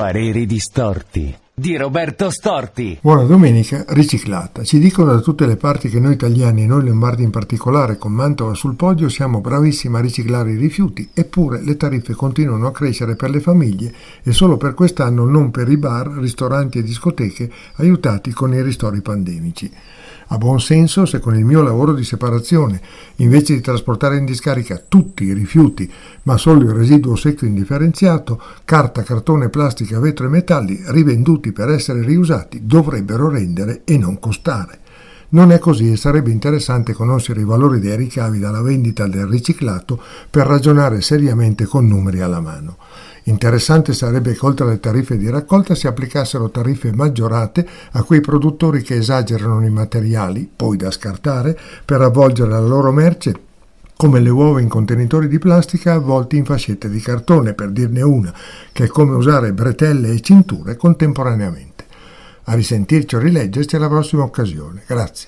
Pareri distorti di Roberto Storti. Buona domenica riciclata. Ci dicono da tutte le parti che noi italiani, e noi lombardi in particolare, con Mantova sul podio, siamo bravissimi a riciclare i rifiuti, eppure le tariffe continuano a crescere per le famiglie e solo per quest'anno non per i bar, ristoranti e discoteche aiutati con i ristori pandemici. Ha buon senso se con il mio lavoro di separazione, invece di trasportare in discarica tutti i rifiuti, ma solo il residuo secco indifferenziato, carta, cartone, plastica, vetro e metalli, rivenduti per essere riusati, dovrebbero rendere e non costare. Non è così e sarebbe interessante conoscere i valori dei ricavi dalla vendita del riciclato per ragionare seriamente con numeri alla mano. Interessante sarebbe che oltre alle tariffe di raccolta si applicassero tariffe maggiorate a quei produttori che esagerano i materiali, poi da scartare, per avvolgere la loro merce, come le uova in contenitori di plastica avvolti in fascette di cartone, per dirne una, che è come usare bretelle e cinture contemporaneamente. A risentirci o rileggerci alla prossima occasione. Grazie.